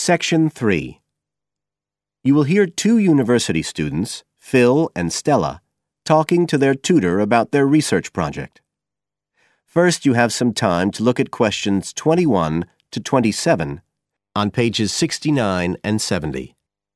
Section 3. You will hear two university students, Phil and Stella, talking to their tutor about their research project. First, you have some time to look at questions 21 to 27 on pages 69 and 70.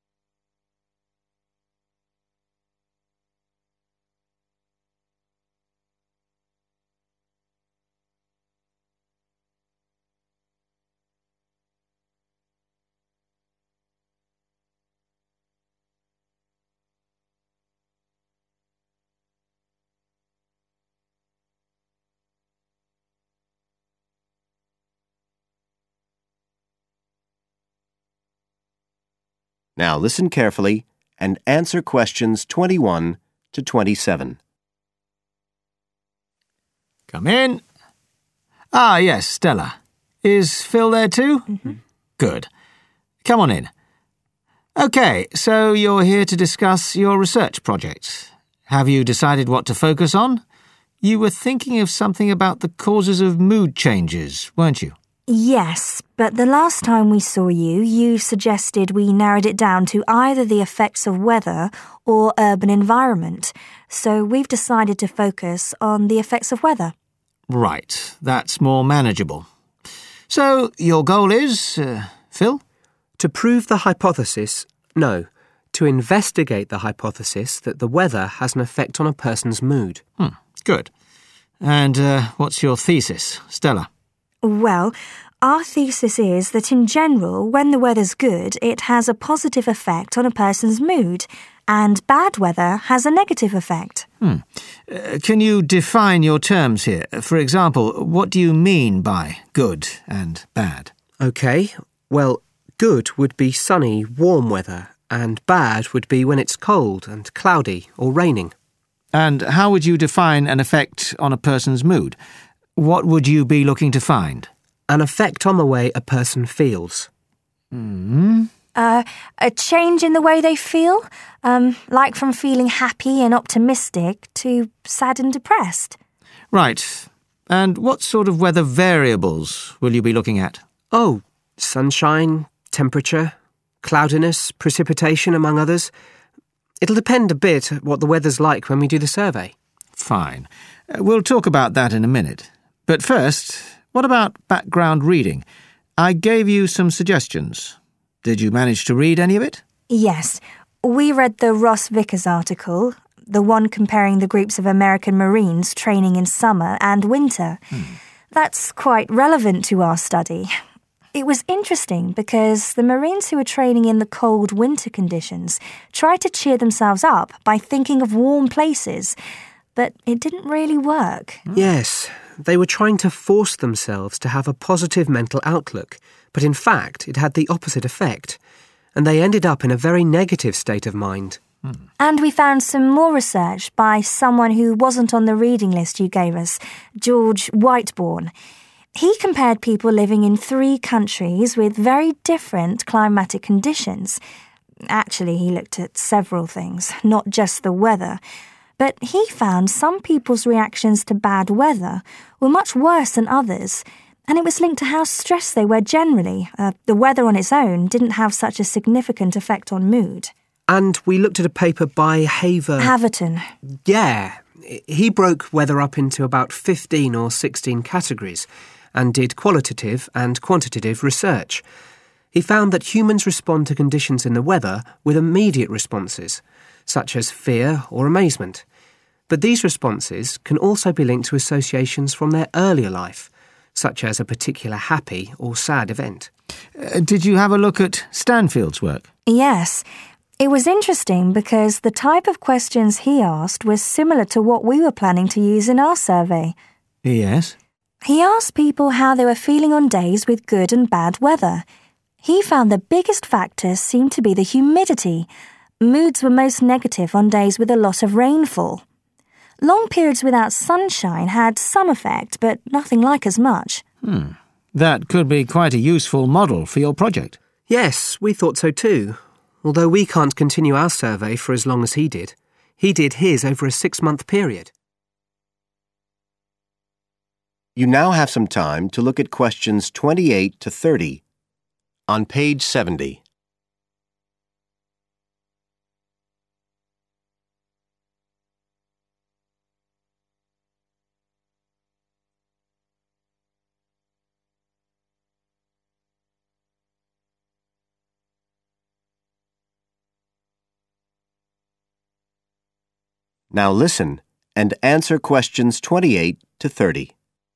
Now listen carefully and answer questions 21 to 27. Come in. Ah, yes, Stella. Is Phil there too? Mm-hmm. Good. Come on in. OK, so you're here to discuss your research project. Have you decided what to focus on? You were thinking of something about the causes of mood changes, weren't you? Yes, but the last time we saw you, you suggested we narrowed it down to either the effects of weather or urban environment. So we've decided to focus on the effects of weather. Right, that's more manageable. So your goal is, Phil? To prove the hypothesis, no, to investigate the hypothesis that the weather has an effect on a person's mood. Good. And what's your thesis, Stella? Well, our thesis is that in general, when the weather's good, it has a positive effect on a person's mood, and bad weather has a negative effect. Can you define your terms here? For example, what do you mean by good and bad? OK, well, good would be sunny, warm weather, and bad would be when it's cold and cloudy or raining. And how would you define an effect on a person's mood? What would you be looking to find? An effect on the way a person feels. A change in the way they feel, like from feeling happy and optimistic to sad and depressed. Right. And what sort of weather variables will you be looking at? Oh, sunshine, temperature, cloudiness, precipitation, among others. It'll depend a bit what the weather's like when we do the survey. Fine. We'll talk about that in a minute. But first, what about background reading? I gave you some suggestions. Did you manage to read any of it? Yes, we read the Ross Vickers article, the one comparing the groups of American Marines training in summer and winter. That's quite relevant to our study. It was interesting because the Marines who were training in the cold winter conditions tried to cheer themselves up by thinking of warm places, but it didn't really work. Yes, they were trying to force themselves to have a positive mental outlook, but in fact it had the opposite effect, and they ended up in a very negative state of mind. And we found some more research by someone who wasn't on the reading list you gave us, George Whiteborn. He compared people living in 3 countries with very different climatic conditions. Actually, he looked at several things, not just the weather. But he found some people's reactions to bad weather were much worse than others, and it was linked to how stressed they were generally. The weather on its own didn't have such a significant effect on mood. And we looked at a paper by Haverton. Yeah, he broke weather up into about 15 or 16 categories and did qualitative and quantitative research. He found that humans respond to conditions in the weather with immediate responses, such as fear or amazement. But these responses can also be linked to associations from their earlier life, such as a particular happy or sad event. Did you have a look at Stanfield's work? Yes. It was interesting because the type of questions he asked was similar to what we were planning to use in our survey. Yes. He asked people how they were feeling on days with good and bad weather. He found the biggest factor seemed to be the humidity. Moods were most negative on days with a lot of rainfall. Long periods without sunshine had some effect, but nothing like as much. That could be quite a useful model for your project. Yes, we thought so too. Although we can't continue our survey for as long as he did. He did his over a 6-month period. You now have some time to look at questions 28 to 30 on page 70. Now listen and answer questions 28 to 30.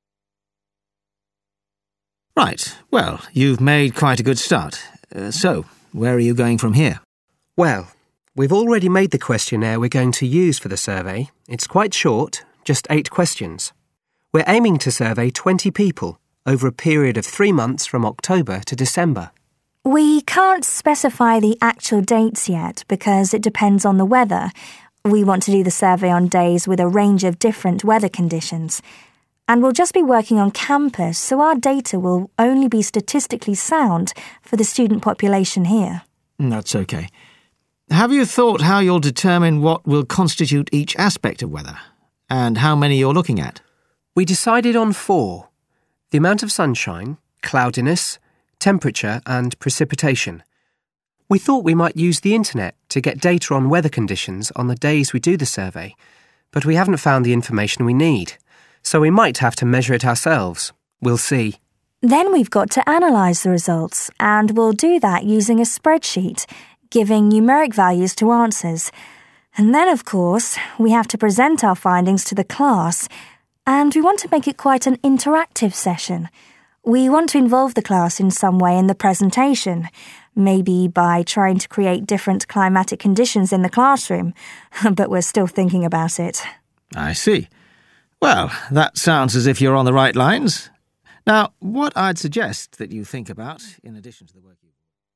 Right, well, you've made quite a good start. So, where are you going from here? Well, we've already made the questionnaire we're going to use for the survey. It's quite short, just 8 questions. We're aiming to survey 20 people over a period of 3 months from October to December. We can't specify the actual dates yet because it depends on the weather. We want to do the survey on days with a range of different weather conditions. And we'll just be working on campus, so our data will only be statistically sound for the student population here. That's okay. Have you thought how you'll determine what will constitute each aspect of weather, and how many you're looking at? We decided on 4. The amount of sunshine, cloudiness, temperature and precipitation. We thought we might use the internet to get data on weather conditions on the days we do the survey, but we haven't found the information we need. So we might have to measure it ourselves. We'll see. Then we've got to analyse the results, and we'll do that using a spreadsheet, giving numeric values to answers. And then, of course, we have to present our findings to the class, and we want to make it quite an interactive session. We want to involve the class in some way in the presentation, maybe by trying to create different climatic conditions in the classroom, but we're still thinking about it. I see. Well, that sounds as if you're on the right lines. Now, what I'd suggest that you think about, in addition to the work you've...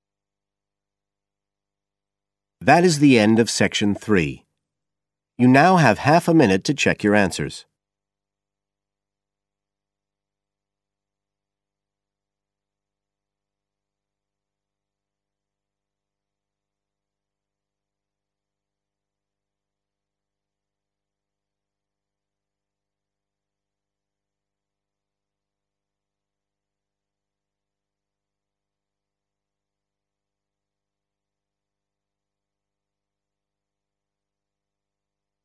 That is the end of section 3. You now have half a minute to check your answers.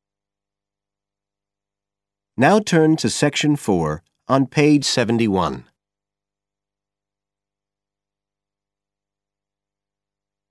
Now turn to section 4 on page 71.